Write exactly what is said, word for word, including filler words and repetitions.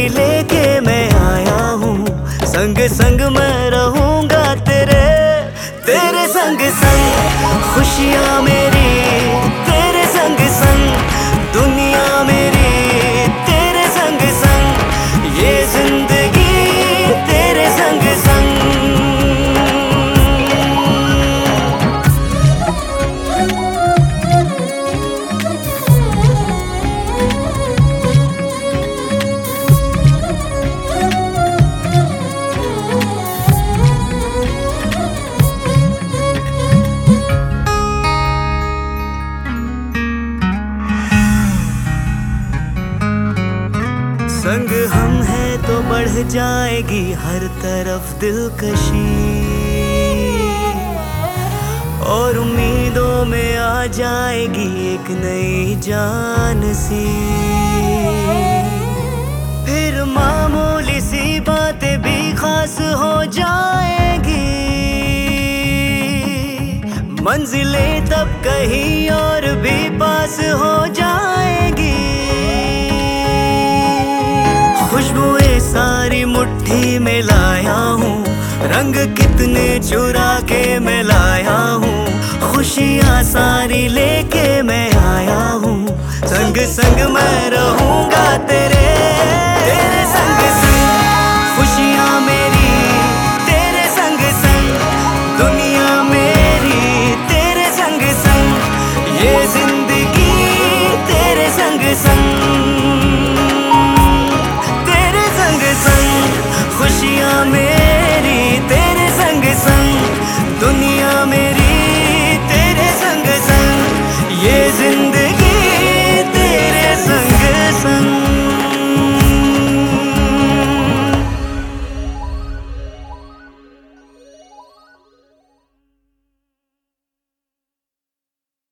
सारी लेके मैं आया हूँ। संग संग मैं रहूंगा तेरे, तेरे संग संग खुशियाँ मेरी, तेरे संग संग दुनिया मेरी, तेरे संग संग ये जिंदगी तेरे संग संग। संग हम हैं तो बढ़ जाएगी हर तरफ दिलकशी, और उम्मीदों में आ जाएगी एक नई जान सी। फिर मामूली सी बातें भी खास हो जाएगी, मंजिलें तब कहीं और भी पास हो जाएगी। खुशबुएं सारी मुट्ठी में लाया हूँ, रंग कितने चुरा के मैं लाया हूँ। खुशियाँ सारी लेके मैं आया हूँ, संग संग मैं रहूंगा तेरे।